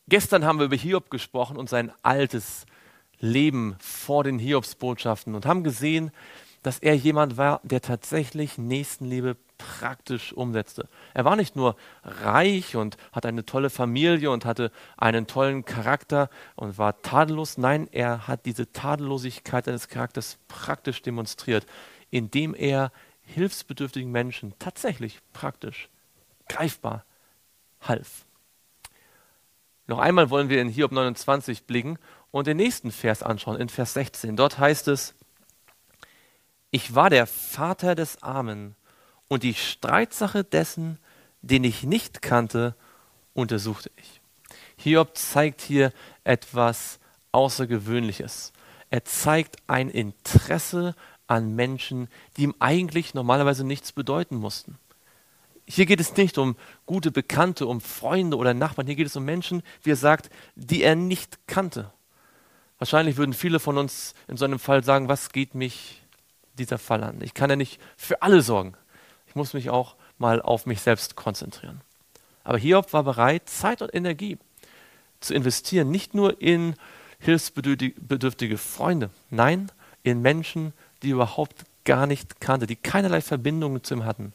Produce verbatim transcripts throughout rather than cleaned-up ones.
Gestern haben wir über Hiob gesprochen und sein altes Leben vor den Hiobsbotschaften und haben gesehen, dass er jemand war, der tatsächlich Nächstenliebe praktisch umsetzte. Er war nicht nur reich und hatte eine tolle Familie und hatte einen tollen Charakter und war tadellos. Nein, er hat diese Tadellosigkeit seines Charakters praktisch demonstriert, indem er hilfsbedürftigen Menschen tatsächlich praktisch, greifbar half. Noch einmal wollen wir in Hiob neunundzwanzig blicken und den nächsten Vers anschauen, in Vers sechzehn. Dort heißt es: Ich war der Vater des Armen, und die Streitsache dessen, den ich nicht kannte, untersuchte ich. Hiob zeigt hier etwas Außergewöhnliches. Er zeigt ein Interesse an Menschen, die ihm eigentlich normalerweise nichts bedeuten mussten. Hier geht es nicht um gute Bekannte, um Freunde oder Nachbarn. Hier geht es um Menschen, wie er sagt, die er nicht kannte. Wahrscheinlich würden viele von uns in so einem Fall sagen, was geht mich dieser Fall an? Ich kann ja nicht für alle sorgen. Ich muss mich auch mal auf mich selbst konzentrieren. Aber Hiob war bereit, Zeit und Energie zu investieren, nicht nur in hilfsbedürftige Freunde, nein, in Menschen, die er überhaupt gar nicht kannte, die keinerlei Verbindungen zu ihm hatten.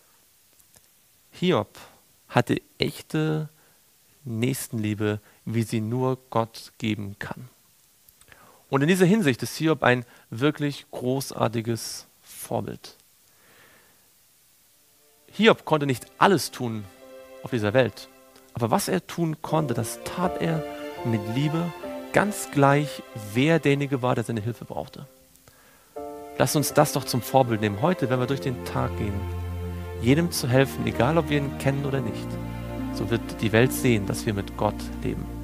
Hiob hatte echte Nächstenliebe, wie sie nur Gott geben kann. Und in dieser Hinsicht ist Hiob ein wirklich großartiges Vorbild. Hiob konnte nicht alles tun auf dieser Welt, aber was er tun konnte, das tat er mit Liebe, ganz gleich, wer derjenige war, der seine Hilfe brauchte. Lasst uns das doch zum Vorbild nehmen, heute, wenn wir durch den Tag gehen, jedem zu helfen, egal ob wir ihn kennen oder nicht. So wird die Welt sehen, dass wir mit Gott leben.